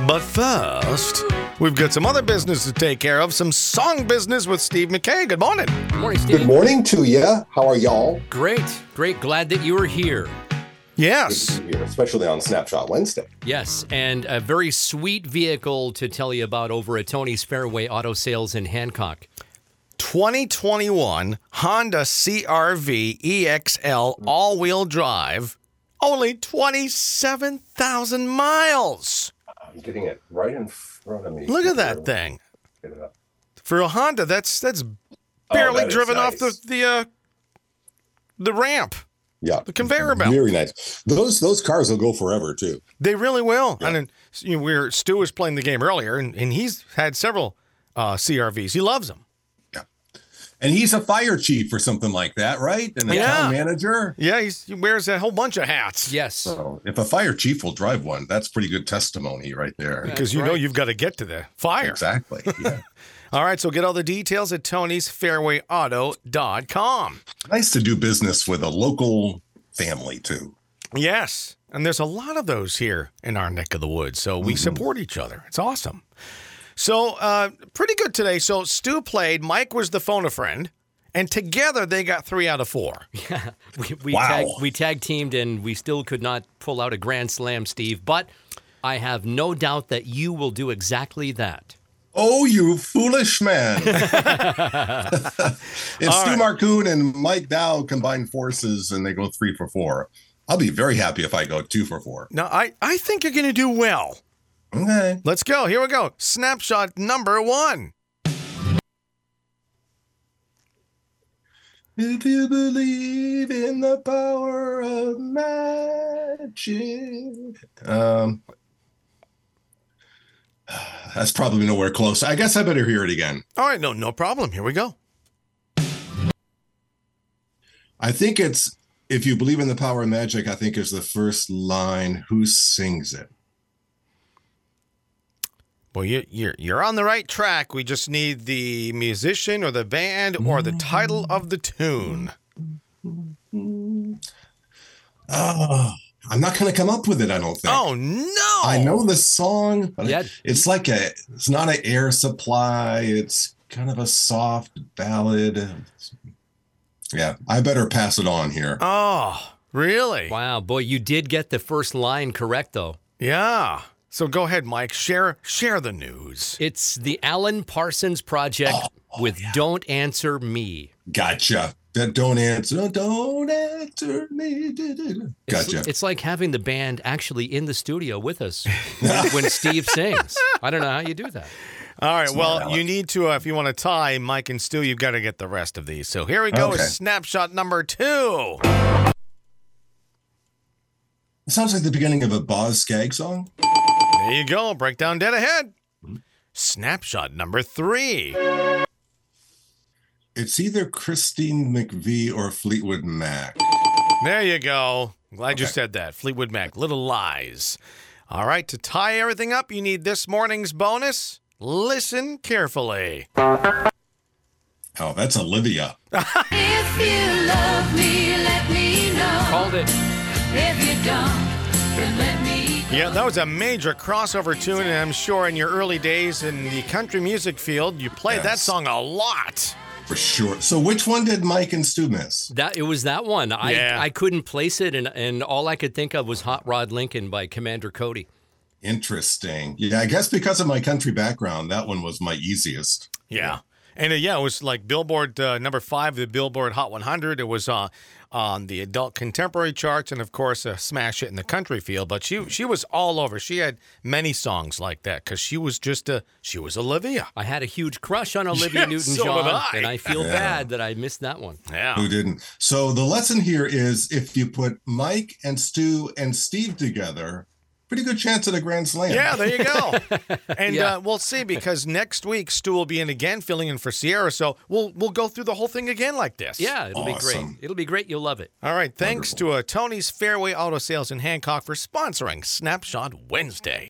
But first, we've got some other business to take care of, some song business with Steve McKay. Good morning. Good morning, Steve. Good morning to you. How are y'all? Great. Glad that you were here. Yes. Good to be here, especially on Snapshot Wednesday. Yes, and a very sweet vehicle to tell you about over at Tony's Fairway Auto Sales in Hancock. 2021 Honda CR-V EXL all-wheel drive, only 27,000 miles. I'm getting it right in front of me. Look at that thing. Get it up. For a Honda, that's barely that is driven nice. off the ramp. Yeah. The conveyor belt. Very nice. Those cars will go forever, too. They really will. Yeah. And then, Stu was playing the game earlier, and he's had several CR-Vs. He loves them. And he's a fire chief or something like that, right? And a town manager. Yeah, he wears a whole bunch of hats. Yes. So if a fire chief will drive one, that's pretty good testimony right there. Because you know you've got to get to the fire. Exactly. Yeah. All right, so get all the details at Tony'sFairwayAuto.com. Nice to do business with a local family, too. Yes, and there's a lot of those here in our neck of the woods, so we support each other. It's awesome. So, pretty good today. So, Stu played, Mike was the phone-a-friend, and together they got 3 out of 4. Yeah, Wow. we tag teamed, and we still could not pull out a grand slam, Steve. But I have no doubt that you will do exactly that. Oh, you foolish man. If Stu Marcoon and Mike Dow combine forces and they go 3 for 4, I'll be very happy if I go 2 for 4. Now, I think you're going to do well. Okay. Let's go. Here we go. Snapshot number 1. If you believe in the power of magic. That's probably nowhere close. I guess I better hear it again. All right, no problem. Here we go. I think it's, if you believe in the power of magic, I think is the first line. Who sings it? Well, you're on the right track. We just need the musician or the band or the title of the tune. Oh, I'm not going to come up with it, I don't think. Oh, no. I know the song, but Yeah. it's not an air supply. It's kind of a soft ballad. Yeah, I better pass it on here. Oh, really? Wow, boy, you did get the first line correct, though. Yeah. So go ahead, Mike. Share the news. It's the Alan Parsons Project with Don't Answer Me. Gotcha. Don't answer me. Gotcha. It's like having the band actually in the studio with us when Steve sings. I don't know how you do that. All right. Well, you need to, if you want to tie Mike and Stu, you've got to get the rest of these. So here we go. Okay. Snapshot number 2. It sounds like the beginning of a Boz Scaggs song. There you go. Breakdown dead ahead. Snapshot number 3. It's either Christine McVie or Fleetwood Mac. There you go. Glad you said that. Fleetwood Mac, Little Lies. All right, to tie everything up, you need this morning's bonus. Listen carefully. Oh, that's Olivia. If you love me, let me know. Called it. If you don't, then let me go. Yeah, that was a major crossover tune, and I'm sure in your early days in the country music field, you played that Yes. song a lot. For sure. So which one did Mike and Stu miss? It was that one. Yeah. I couldn't place it, and all I could think of was Hot Rod Lincoln by Commander Cody. Interesting. Yeah, I guess because of my country background, that one was my easiest. Yeah. And it was like Billboard number 5, the Billboard Hot 100. It was on the adult contemporary charts, and of course, a smash hit in the country field. But she was all over. She had many songs like that because she was Olivia. I had a huge crush on Olivia Yeah, Newton-John, so did I. and I feel bad that I missed that one. Yeah. Who didn't? So the lesson here is if you put Mike and Stu and Steve together, pretty good chance at a grand slam. Yeah, there you go. And Yeah. we'll see, because next week Stu will be in again, filling in for Sierra. So we'll go through the whole thing again like this. Yeah, it'll be great. Awesome. It'll be great. You'll love it. All right. Thanks to Tony's Fairway Auto Sales in Hancock for sponsoring Snapshot Wednesday.